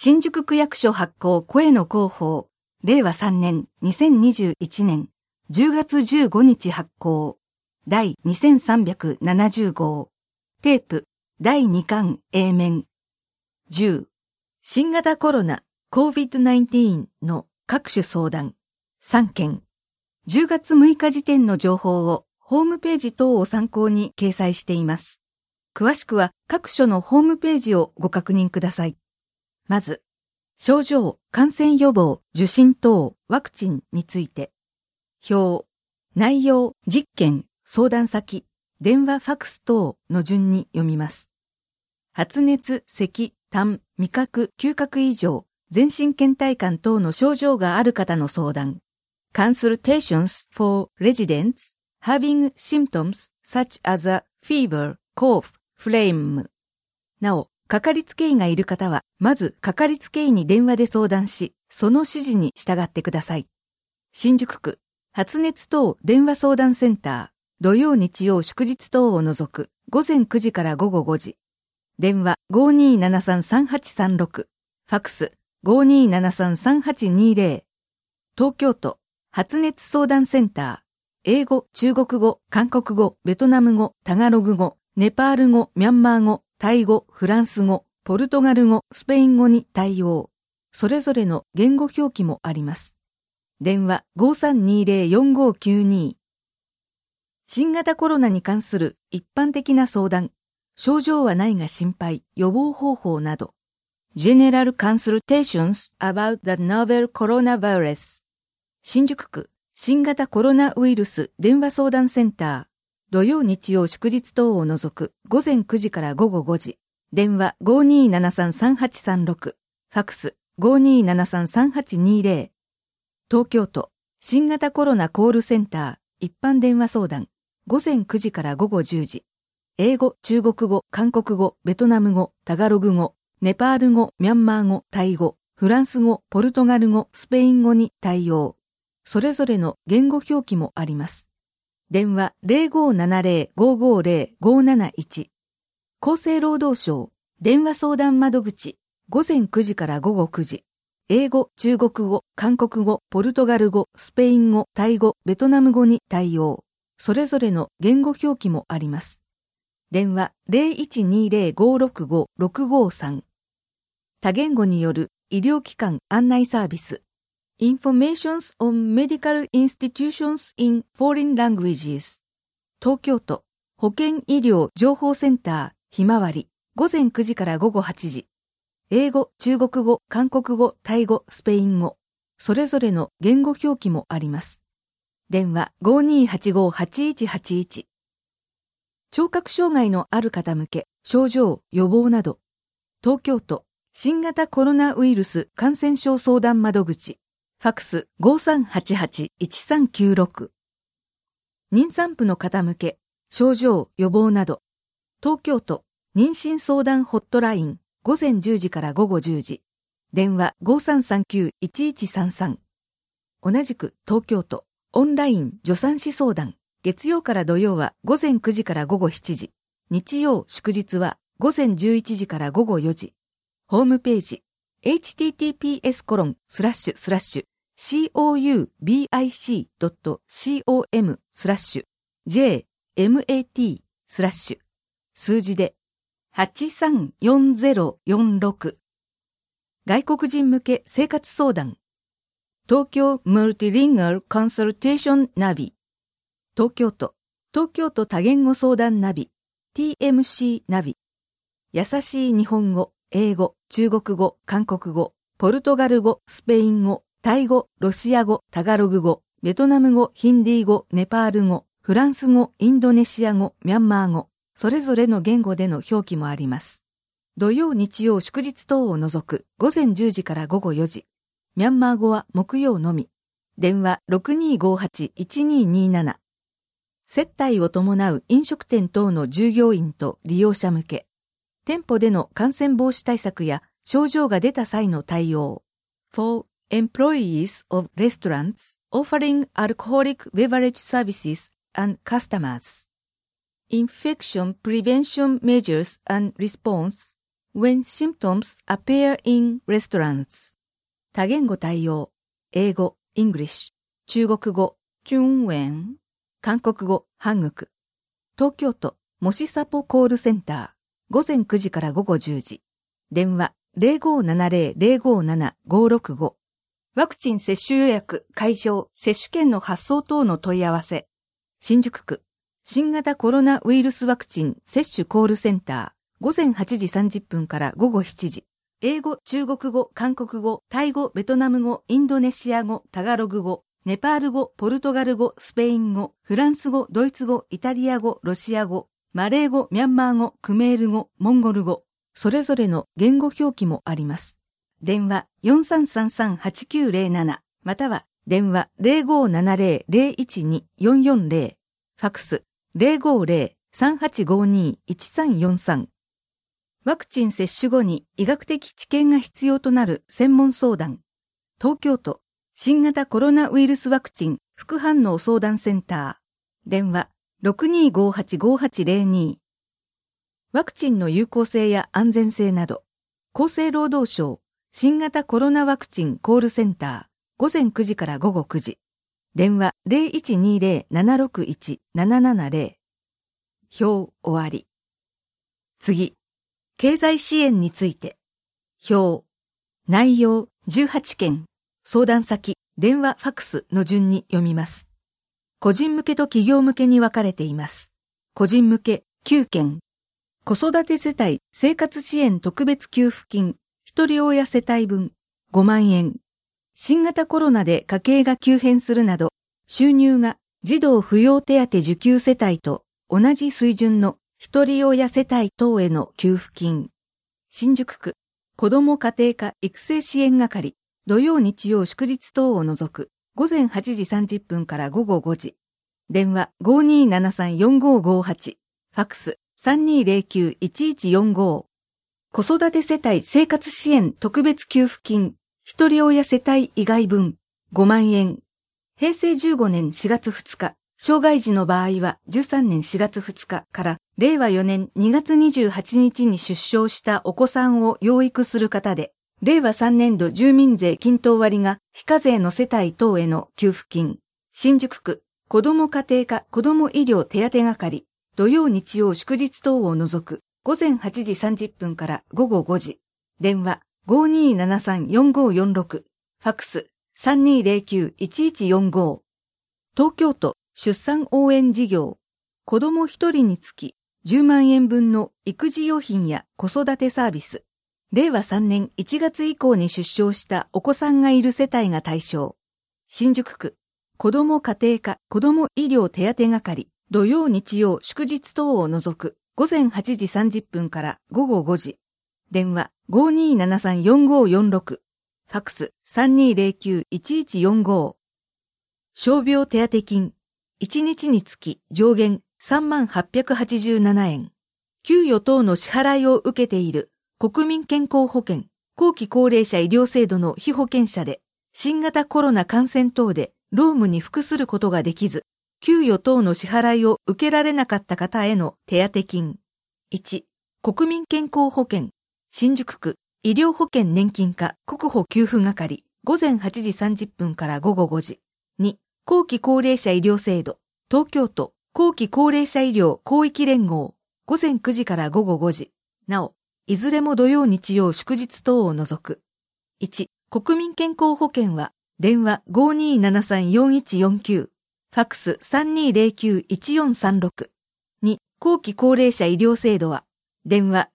新宿区役所発行声の広報、令和3年2021年10月15日発行、第2370号、テープ第2巻 A 面、10、新型コロナ COVID-19 の各種相談、3件、10月6日時点の情報をホームページ等を参考に掲載しています。詳しくは各所のホームページをご確認ください。まず、症状、感染予防、受診等、ワクチンについて。表、内容、実験、相談先、電話ファクス等の順に読みます。発熱、咳、痰、味覚、嗅覚異常、全身倦怠感等の症状がある方の相談。Consultations for residents having symptoms such as a fever, cough, phlegm。なお、かかりつけ医がいる方は、まずかかりつけ医に電話で相談し、その指示に従ってください。新宿区、発熱等電話相談センター、土曜日曜祝日等を除く、午前9時から午後5時。電話 5273-3836、ファクス 5273-3820。東京都、発熱相談センター、英語、中国語、韓国語、ベトナム語、タガログ語、ネパール語、ミャンマー語、タイ語、フランス語、ポルトガル語、スペイン語に対応。それぞれの言語表記もあります。電話 5320-4592。新型コロナに関する一般的な相談、症状はないが心配、予防方法など。General Consultations about the novel coronavirus。新宿区、新型コロナウイルス電話相談センター。土曜日曜祝日等を除く午前9時から午後5時。電話 5273-3836。ファクス 5273-3820。東京都新型コロナコールセンター一般電話相談。午前9時から午後10時。英語、中国語、韓国語、ベトナム語、タガログ語、ネパール語、ミャンマー語、タイ語、フランス語、ポルトガル語、スペイン語に対応。それぞれの言語表記もあります。電話 0570-550-571。厚生労働省電話相談窓口午前9時から午後9時。英語、中国語、韓国語、ポルトガル語、スペイン語、タイ語、ベトナム語に対応。それぞれの言語表記もあります。電話 0120-565-653。多言語による医療機関案内サービス。Informations on Medical Institutions in Foreign Languages。東京都保健医療情報センターひまわり午前9時から午後8時。英語、中国語、韓国語、タイ語、スペイン語。それぞれの言語表記もあります。電話 5285-8181。聴覚障害のある方向け症状、予防など。東京都新型コロナウイルス感染症相談窓口。ファクス 5388-1396。妊産婦の方向け、症状、予防など。東京都、妊娠相談ホットライン、午前10時から午後10時。電話 5339-1133。同じく東京都、オンライン助産師相談。月曜から土曜は午前9時から午後7時。日曜、祝日は午前11時から午後4時。ホームページ。https://coub.com/jmat/ 数字で834046。外国人向け生活相談。東京マルティリンガルコンサルテーションナビ。東京都多言語相談ナビ。TMC ナビ。優しい日本語、英語、中国語、韓国語、ポルトガル語、スペイン語、タイ語、ロシア語、タガログ語、ベトナム語、ヒンディー語、ネパール語、フランス語、インドネシア語、ミャンマー語、それぞれの言語での表記もあります。土曜、日曜、祝日等を除く午前10時から午後4時。ミャンマー語は木曜のみ。電話 6258-1227。接待を伴う飲食店等の従業員と利用者向け。店舗での感染防止対策や症状が出た際の対応。For employees of restaurants offering alcoholic beverage services and customers. Infection prevention measures and response. when symptoms appear in restaurants. 多言語対応。英語、English。中国語、中文。韓国語、韓国。東京都、もしサポコールセンター。午前9時から午後10時。電話、0570-057-565。ワクチン接種予約、会場、接種券の発送等の問い合わせ。新宿区、新型コロナウイルスワクチン接種コールセンター。午前8時30分から午後7時。英語、中国語、韓国語、タイ語、ベトナム語、インドネシア語、タガログ語、ネパール語、ポルトガル語、スペイン語、フランス語、ドイツ語、イタリア語、ロシア語、マレー語、ミャンマー語、クメール語、モンゴル語、それぞれの言語表記もあります。電話 4333-8907 または電話 0570-012-440 ファクス 050-3852-1343 ワクチン接種後に医学的知見が必要となる専門相談。東京都新型コロナウイルスワクチン副反応相談センター。電話 6258-5802。ワクチンの有効性や安全性など、厚生労働省新型コロナワクチンコールセンター。午前9時から午後9時。電話 0120-761-770。表終わり。次。経済支援について。表。内容18件。相談先、電話、ファクスの順に読みます。個人向けと企業向けに分かれています。個人向け9件。子育て世帯生活支援特別給付金、一人親世帯分5万円。新型コロナで家計が急変するなど、収入が児童扶養手当受給世帯と同じ水準の一人親世帯等への給付金。新宿区、子ども家庭科育成支援係、土曜日曜祝日等を除く、午前8時30分から午後5時。電話 5273-4558。ファクス 3209-1145。子育て世帯生活支援特別給付金、一人親世帯以外分5万円。平成15年4月2日、障害児の場合は13年4月2日から令和4年2月28日に出生したお子さんを養育する方で、令和3年度住民税均等割が非課税の世帯等への給付金。新宿区子ども家庭科子ども医療手当係、土曜日曜祝日等を除く午前8時30分から午後5時。電話 5273-4546。ファクス 3209-1145。東京都出産応援事業。子ども一人につき10万円分の育児用品や子育てサービス。令和3年1月以降に出生したお子さんがいる世帯が対象。新宿区子ども家庭科子ども医療手当係、土曜日曜祝日等を除く午前8時30分から午後5時。電話 5273-4546。ファクス 3209-1145。傷病手当金。1日につき上限3887円。給与等の支払いを受けている国民健康保険、後期高齢者医療制度の被保険者で、新型コロナ感染等で労務に服することができず、給与等の支払いを受けられなかった方への手当金。1、国民健康保険、新宿区医療保険年金課国保給付係、午前8時30分から午後5時。2、後期高齢者医療制度、東京都後期高齢者医療広域連合、午前9時から午後5時。なお、いずれも土曜日曜祝日等を除く。1、国民健康保険は、電話 5273-4149、ファクス 3209-1436。2、後期高齢者医療制度は、電話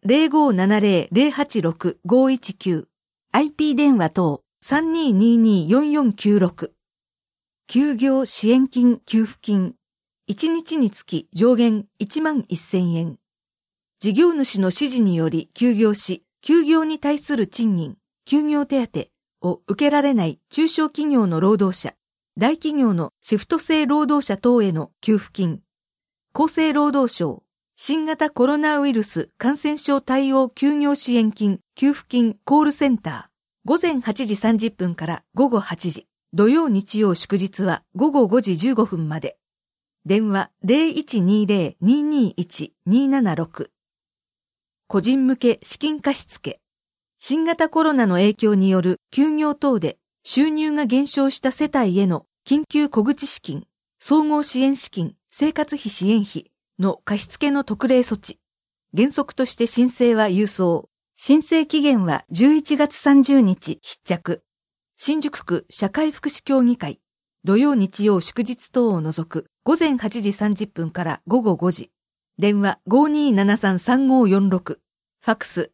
0570-086-519、IP 電話等 3222-4496。休業支援金給付金。1日につき上限1万1000円。事業主の指示により休業し、休業に対する賃金、休業手当を受けられない中小企業の労働者、大企業のシフト制労働者等への給付金。厚生労働省、新型コロナウイルス感染症対応休業支援金、給付金コールセンター。午前8時30分から午後8時。土曜日曜祝日は午後5時15分まで。電話 0120-221-276。 個人向け資金貸付。新型コロナの影響による休業等で収入が減少した世帯への緊急小口資金、総合支援資金、生活費支援費の貸付の特例措置。原則として申請は郵送。申請期限は11月30日必着。新宿区社会福祉協議会。土曜日曜祝日等を除く午前8時30分から午後5時。電話 5273-3546。ファックス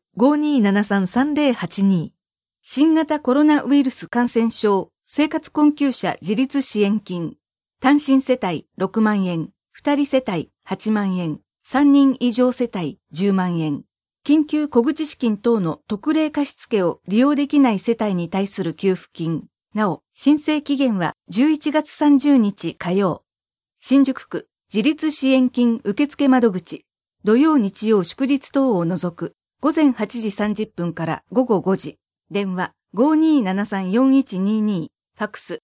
5273-3082。新型コロナウイルス感染症生活困窮者自立支援金。単身世帯6万円、2人世帯8万円、3人以上世帯10万円。緊急小口資金等の特例貸付を利用できない世帯に対する給付金。なお、申請期限は11月30日火曜。新宿区自立支援金受付窓口。土曜日曜祝日等を除く午前8時30分から午後5時。電話 5273-4122。ファックス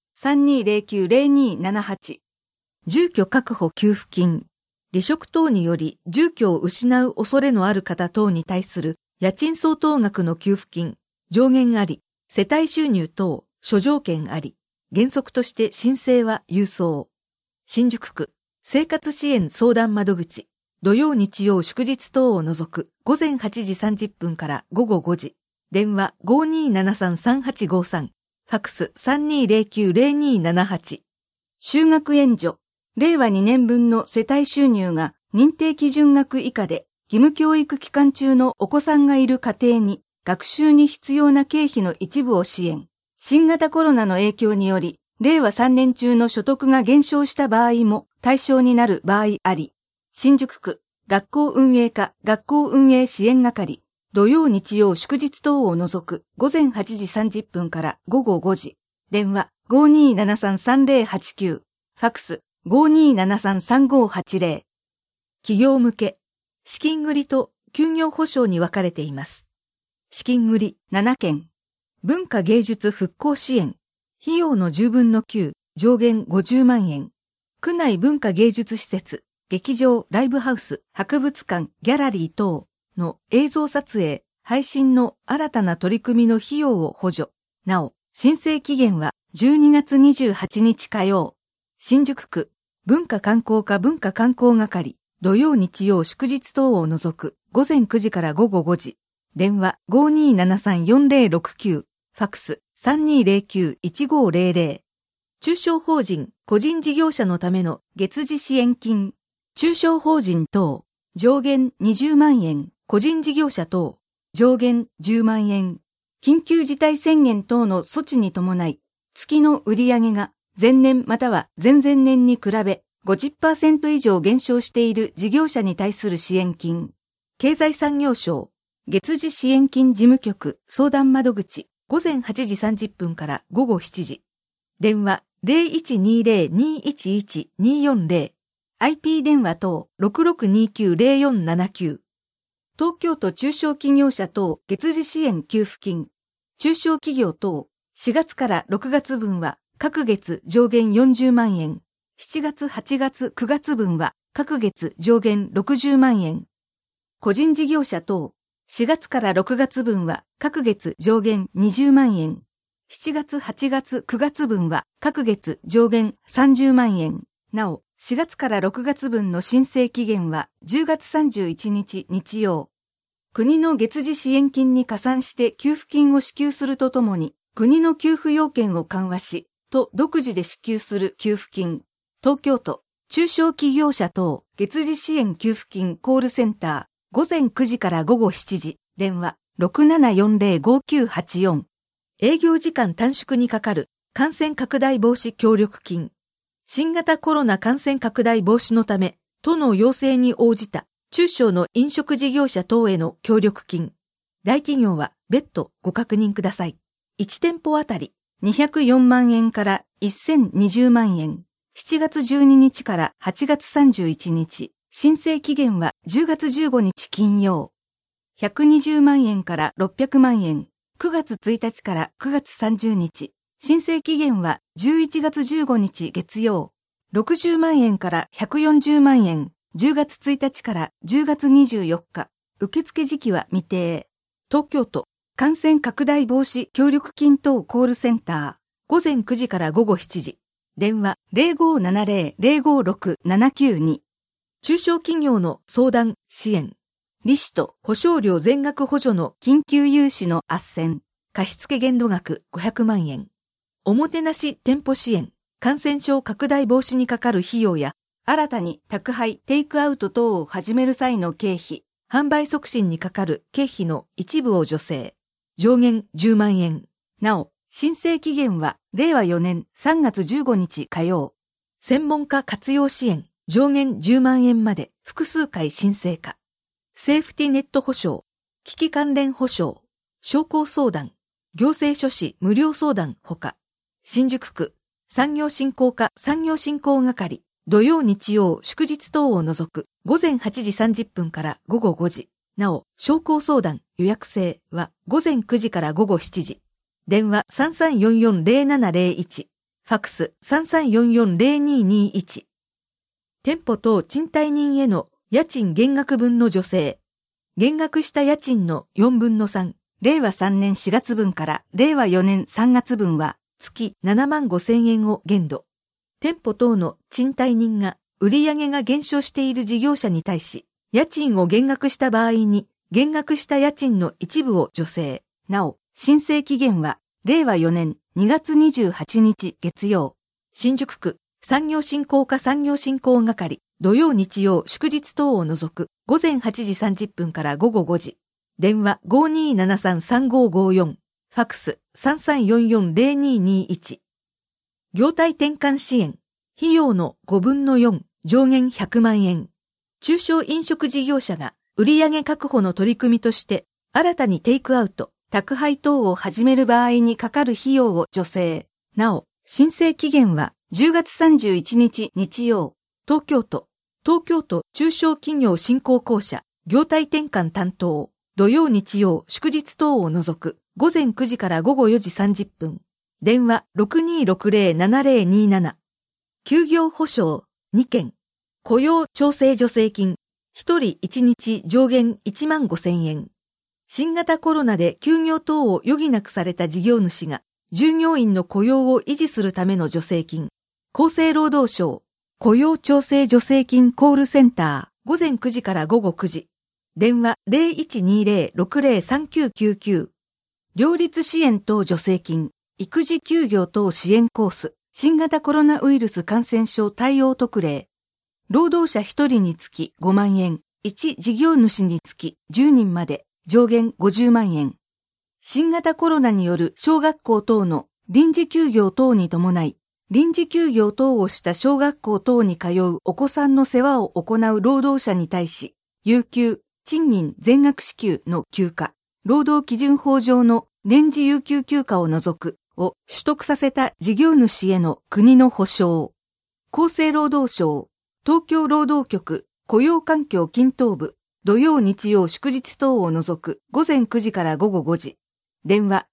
3209-0278。住居確保給付金。離職等により住居を失う恐れのある方等に対する家賃相当額の給付金。上限あり、世帯収入等、諸条件あり。原則として申請は郵送。新宿区生活支援相談窓口。土曜日曜祝日等を除く午前8時30分から午後5時。電話 5273-3853。ファックス 3209-0278。就学援助。令和2年分の世帯収入が認定基準額以下で、義務教育期間中のお子さんがいる家庭に、学習に必要な経費の一部を支援。新型コロナの影響により、令和3年中の所得が減少した場合も対象になる場合あり。新宿区、学校運営課学校運営支援係。土曜日曜祝日等を除く午前8時30分から午後5時。電話 5273-3089。ファックス 5273-3580。企業向け。資金繰りと休業保障に分かれています。資金繰り7件。文化芸術復興支援。費用の10分の9、上限50万円。区内文化芸術施設、劇場、ライブハウス、博物館、ギャラリー等の映像撮影、配信の新たな取り組みの費用を補助。なお、申請期限は12月28日火曜。新宿区、文化観光課文化観光係、土曜日曜祝日等を除く午前9時から午後5時。電話 5273-4069。ファックス 3209-1500。中小法人、個人事業者のための月次支援金。中小法人等、上限20万円。個人事業者等、上限10万円。緊急事態宣言等の措置に伴い、月の売上が前年または前々年に比べ 50% 以上減少している事業者に対する支援金。経済産業省、月次支援金事務局相談窓口、午前8時30分から午後7時。電話 0120-211-240。IP 電話等 6629-0479。東京都中小企業者等月次支援給付金。中小企業等4月から6月分は各月上限40万円。7月8月9月分は各月上限60万円。個人事業者等4月から6月分は各月上限20万円。7月8月9月分は各月上限30万円。なお、4月から6月分の申請期限は10月31日日曜。国の月次支援金に加算して給付金を支給するとともに、国の給付要件を緩和し、都独自で支給する給付金。東京都、中小企業者等月次支援給付金コールセンター、午前9時から午後7時、電話 6740-5984。営業時間短縮にかかる感染拡大防止協力金。新型コロナ感染拡大防止のため、都の要請に応じた中小の飲食事業者等への協力金。大企業は別途ご確認ください。1店舗あたり204万円から1020万円。7月12日から8月31日。申請期限は10月15日金曜。120万円から600万円。9月1日から9月30日。申請期限は11月15日月曜。60万円から140万円。10月1日から10月24日。 受付時期は未定。東京都感染拡大防止協力金等コールセンター午前9時から午後7時。電話 0570-056-792。中小企業の相談支援。利子と保証料全額補助の緊急融資の斡旋。貸付限度額500万円。おもてなし店舗支援。感染症拡大防止にかかる費用や、新たに宅配、テイクアウト等を始める際の経費、販売促進にかかる経費の一部を助成。上限10万円。なお、申請期限は令和4年3月15日火曜。専門家活用支援。上限10万円まで複数回申請可。セーフティネット保証。危機関連保証。商工相談。行政書士無料相談ほか。新宿区産業振興課産業振興係。土曜日曜祝日等を除く午前8時30分から午後5時。なお、商工相談予約制は午前9時から午後7時。電話 3344-0701。ファックス 3344-0221。店舗等賃貸人への家賃減額分の助成。減額した家賃の4分の3。令和3年4月分から令和4年3月分は月7万5千円を限度。店舗等の賃貸人が売上が減少している事業者に対し、家賃を減額した場合に減額した家賃の一部を助成。なお、申請期限は令和4年2月28日月曜。新宿区産業振興課産業振興係。土曜日曜祝日等を除く午前8時30分から午後5時。電話 5273-3554。ファックス 3344-0221。業態転換支援。費用の5分の4。上限100万円。中小飲食事業者が売上確保の取り組みとして新たにテイクアウト、宅配等を始める場合にかかる費用を助成。なお、申請期限は10月31日日曜。東京都中小企業振興公社、業態転換担当。土曜日曜祝日等を除く午前9時から午後4時30分。電話 6260-7027。休業保障2件。雇用調整助成金。1人1日上限1万5千円。新型コロナで休業等を余儀なくされた事業主が従業員の雇用を維持するための助成金。厚生労働省雇用調整助成金コールセンター午前9時から午後9時。電話 0120-603999。両立支援等助成金、育児休業等支援コース、新型コロナウイルス感染症対応特例。労働者1人につき5万円、1事業主につき10人まで、上限50万円。新型コロナによる小学校等の臨時休業等に伴い、臨時休業等をした小学校等に通うお子さんの世話を行う労働者に対し、有給、賃金全額支給の休暇、労働基準法上の年次有給休暇を除くを取得させた事業主への国の保障。厚生労働省、東京労働局雇用環境均等部、土曜日曜祝日等を除く午前9時から午後5時。電話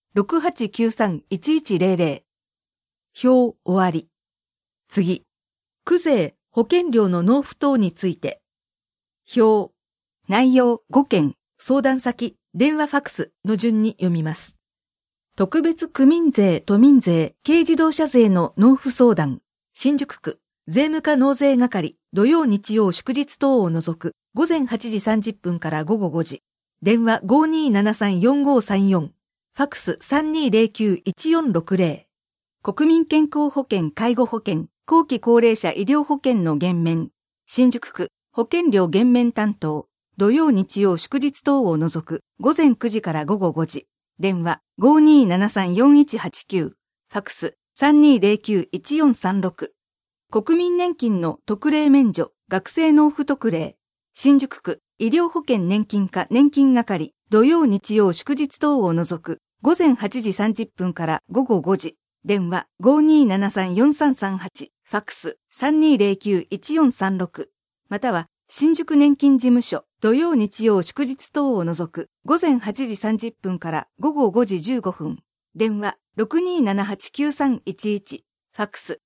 6893-1100。表終わり。次。区税、保険料の納付等について。表。内容5件、相談先、電話ファックスの順に読みます。特別区民税、都民税、軽自動車税の納付相談。新宿区、税務課納税係、土曜日曜祝日等を除く、午前8時30分から午後5時。電話 5273-4534。ファックス 3209-1460。国民健康保険、介護保険、後期高齢者医療保険の減免。新宿区、保険料減免担当。土曜日曜祝日等を除く午前9時から午後5時。電話 5273-4189。ファックス 3209-1436。国民年金の特例免除、学生納付特例。新宿区医療保険年金課年金係。土曜日曜祝日等を除く午前8時30分から午後5時。電話 5273-4338。ファックス 3209-1436。または新宿年金事務所、土曜日曜祝日等を除く午前8時30分から午後5時15分。電話 6278-9311。ファックス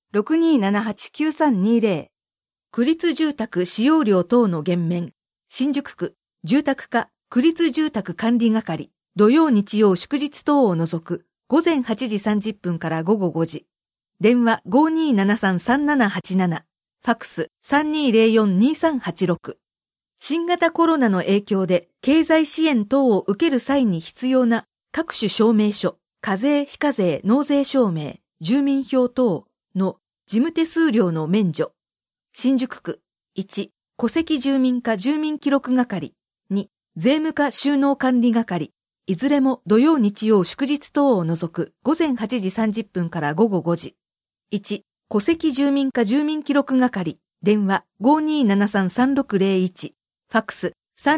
6278-9320。区立住宅使用料等の減免。新宿区住宅課区立住宅管理係、土曜日曜祝日等を除く、午前8時30分から午後5時。電話 5273-3787、ファックス 3204-2386。新型コロナの影響で経済支援等を受ける際に必要な各種証明書、課税非課税納税証明、住民票等の事務手数料の免除。新宿区1、戸籍住民課住民記録係、2、税務課収納管理係、いずれも土曜日曜祝日等を除く午前8時30分から午後5時。1、戸籍住民課住民記録係、電話 5273-3601、ファックス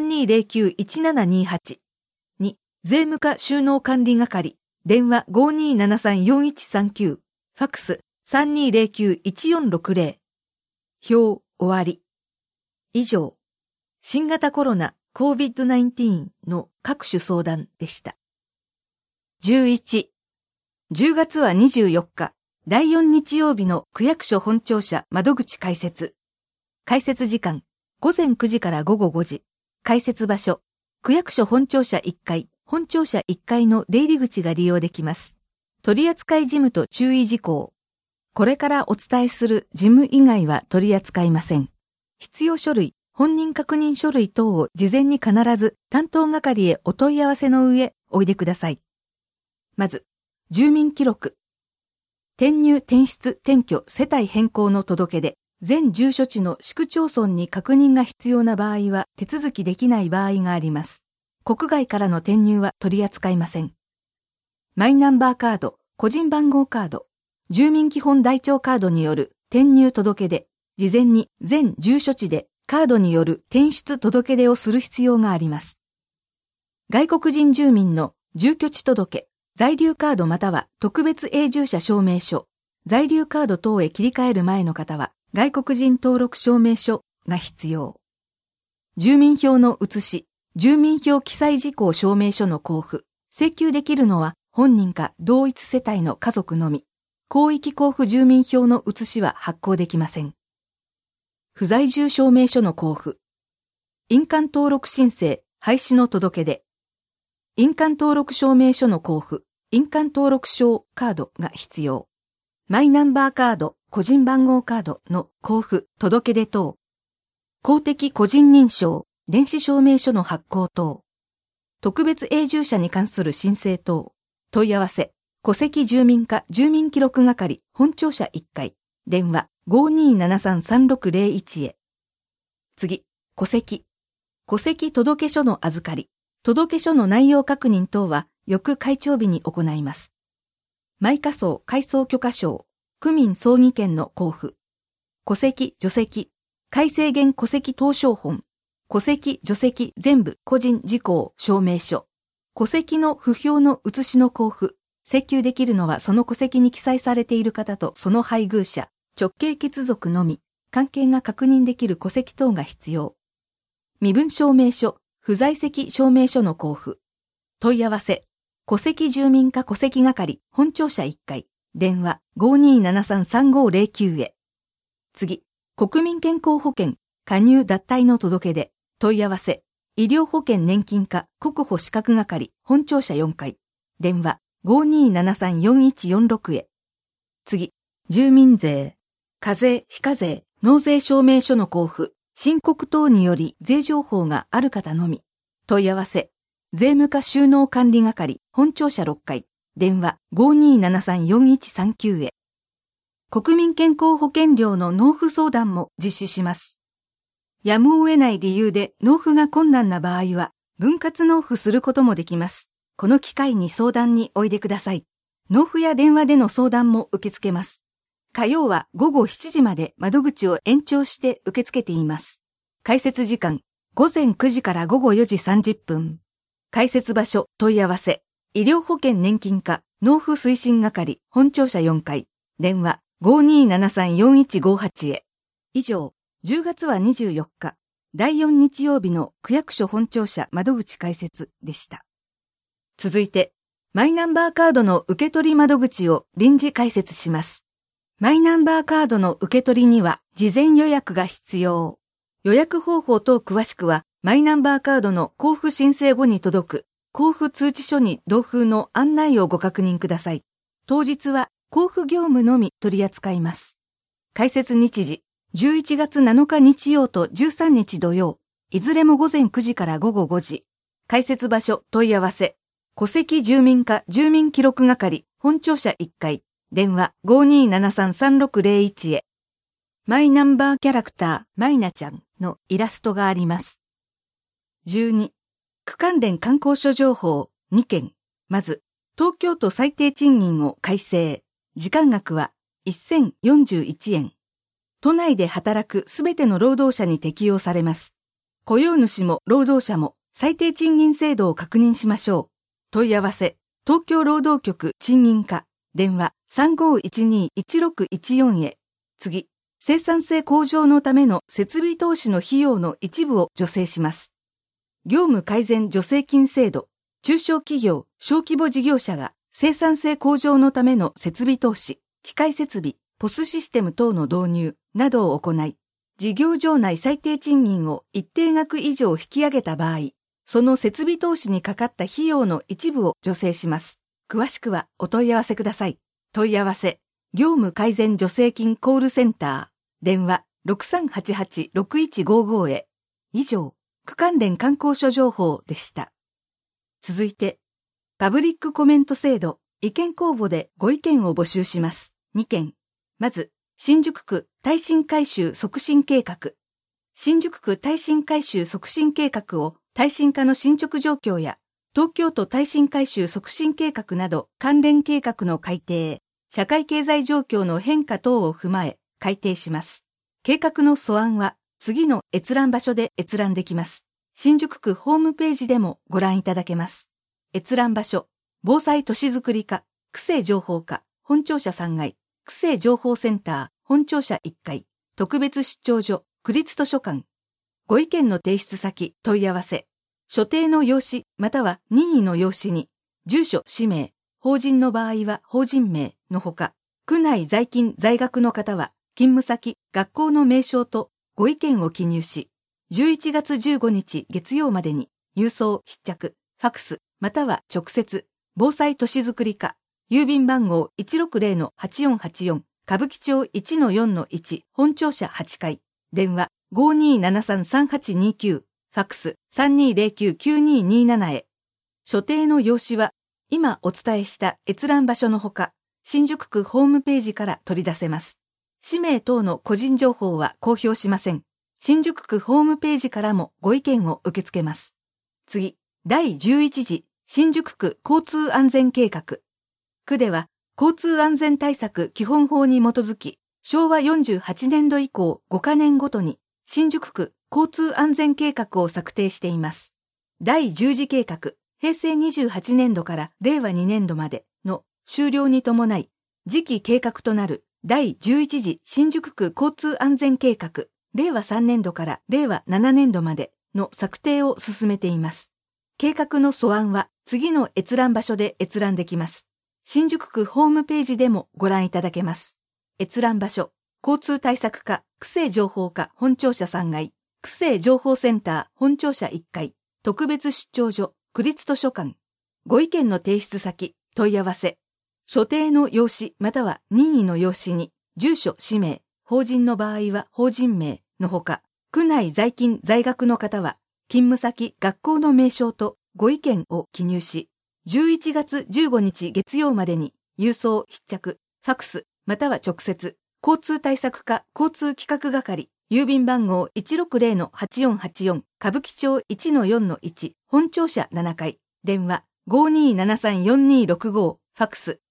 3209-1728。2、税務課収納管理係、電話 5273-4139、ファックス 3209-1460。表終わり。以上、新型コロナ COVID-19 の各種相談でした。11、10月は24日、第4日曜日の区役所本庁舎窓口開設。開設時間、午前9時から午後5時。開設場所、区役所本庁舎1階、本庁舎1階の出入り口が利用できます。取扱事務と注意事項。これからお伝えする事務以外は取り扱いません。必要書類、本人確認書類等を事前に必ず担当係へお問い合わせの上おいでください。まず、住民記録。転入転出転居世帯変更の届け出、全住所地の市区町村に確認が必要な場合は手続きできない場合があります。国外からの転入は取り扱いません。マイナンバーカード、個人番号カード、住民基本台帳カードによる転入届出、事前に全住所地でカードによる転出届出をする必要があります。外国人住民の住居地届、在留カードまたは特別永住者証明書、在留カード等へ切り替える前の方は外国人登録証明書が必要。住民票の写し、住民票記載事項証明書の交付、請求できるのは本人か同一世帯の家族のみ。広域交付住民票の写しは発行できません。不在住証明書の交付。印鑑登録申請、廃止の届け出。印鑑登録証明書の交付、印鑑登録証カードが必要。マイナンバーカード、個人番号カードの交付、届け出等。公的個人認証、電子証明書の発行等。特別永住者に関する申請等。問い合わせ。戸籍住民課住民記録係本庁舎1階、電話 5273-3601 へ。次、戸籍。戸籍届書の預かり、届書の内容確認等は翌開帳日に行います。毎課葬改装許可証、区民葬儀権の交付、戸籍除籍、改正現戸籍謄商本、戸籍除籍全部個人事項証明書、戸籍の不評の写しの交付、請求できるのはその戸籍に記載されている方とその配偶者、直系血族のみ、関係が確認できる戸籍等が必要。身分証明書、不在籍証明書の交付。問い合わせ、戸籍住民課戸籍係、本庁舎1階、電話 5273-3509 へ。次、国民健康保険、加入脱退の届け出、問い合わせ、医療保険年金課国保資格係、本庁舎4階、電話5273-4146 へ。次、住民税、課税非課税、納税証明書の交付、申告等により税情報がある方のみ。問い合わせ、税務課収納管理係、本庁舎6階、電話 5273-4139 へ。国民健康保険料の納付相談も実施します。やむを得ない理由で納付が困難な場合は、分割納付することもできます。この機会に相談においでください。納付や電話での相談も受け付けます。火曜は午後7時まで窓口を延長して受け付けています。開設時間、午前9時から午後4時30分。開設場所、問い合わせ、医療保険年金課、納付推進係、本庁舎4階、電話 5273-4158 へ。以上、10月は24日、第4日曜日の区役所本庁舎窓口開設でした。続いて、マイナンバーカードの受け取り窓口を臨時開設します。マイナンバーカードの受け取りには事前予約が必要。予約方法等詳しくは、 マイナンバーカードの交付申請後に届く交付通知書に同封の案内をご確認ください。当日は交付業務のみ取り扱います。開設日時、11月7日日曜と13日土曜、いずれも午前9時から午後5時。開設場所問い合わせ。戸籍住民課住民記録係本庁舎1階、電話 5273-3601 へ。マイナンバーキャラクターマイナちゃんのイラストがあります。12、区関連観光所情報2件。まず、東京都最低賃金を改正。時間額は1041円。都内で働くすべての労働者に適用されます。雇用主も労働者も最低賃金制度を確認しましょう。問い合わせ、東京労働局賃金課、電話 3512-1614 へ。次、生産性向上のための設備投資の費用の一部を助成します。業務改善助成金制度、中小企業、小規模事業者が生産性向上のための設備投資、機械設備、ポスシステム等の導入などを行い、事業場内最低賃金を一定額以上引き上げた場合、その設備投資にかかった費用の一部を助成します。詳しくはお問い合わせください。問い合わせ、業務改善助成金コールセンター、電話 6388-6155 へ。以上、区関連観光所情報でした。続いて、パブリックコメント制度、意見公募でご意見を募集します。2件。まず、新宿区耐震改修促進計画。新宿区耐震改修促進計画を耐震化の進捗状況や、東京都耐震改修促進計画など関連計画の改定、社会経済状況の変化等を踏まえ改定します。計画の素案は次の閲覧場所で閲覧できます。新宿区ホームページでもご覧いただけます。閲覧場所、防災都市づくり課、区政情報課、本庁舎3階、区政情報センター、本庁舎1階、特別出張所、区立図書館。ご意見の提出先、問い合わせ。所定の用紙または任意の用紙に、住所、氏名、法人の場合は法人名のほか、区内在勤在学の方は、勤務先、学校の名称とご意見を記入し、11月15日月曜までに、郵送、必着、ファクス、または直接、防災都市づくり課、郵便番号 160-8484、歌舞伎町 1-4-1、本庁舎8階、電話 5273-3829、ファックス 3209-9227 へ。所定の用紙は、今お伝えした閲覧場所のほか、新宿区ホームページから取り出せます。氏名等の個人情報は公表しません。新宿区ホームページからもご意見を受け付けます。次、第11次新宿区交通安全計画。区では、交通安全対策基本法に基づき、昭和48年度以降5カ年ごとに、新宿区交通安全計画を策定しています。第10次計画、平成28年度から令和2年度までの終了に伴い、次期計画となる第11次新宿区交通安全計画、令和3年度から令和7年度までの策定を進めています。計画の素案は次の閲覧場所で閲覧できます。新宿区ホームページでもご覧いただけます。閲覧場所、交通対策課、区政情報課本庁舎3階、区政情報センター本庁舎1階、特別出張所、区立図書館。ご意見の提出先、問い合わせ。所定の用紙または任意の用紙に、住所、氏名、法人の場合は法人名のほか、区内在勤在学の方は、勤務先、学校の名称とご意見を記入し、11月15日月曜までに、郵送、必着、ファクス、または直接、交通対策課交通企画係、郵便番号 160-8484、歌舞伎町 1-4-1、本庁舎7階、電話 5273-4265、ファクス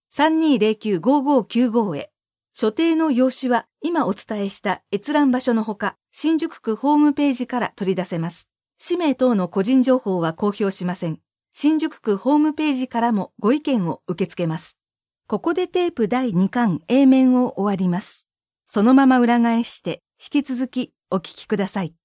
3209-5595 へ。所定の用紙は今お伝えした閲覧場所のほか、新宿区ホームページから取り出せます。氏名等の個人情報は公表しません。新宿区ホームページからもご意見を受け付けます。ここでテープ第2巻 A 面を終わります。そのまま裏返して引き続きお聞きください。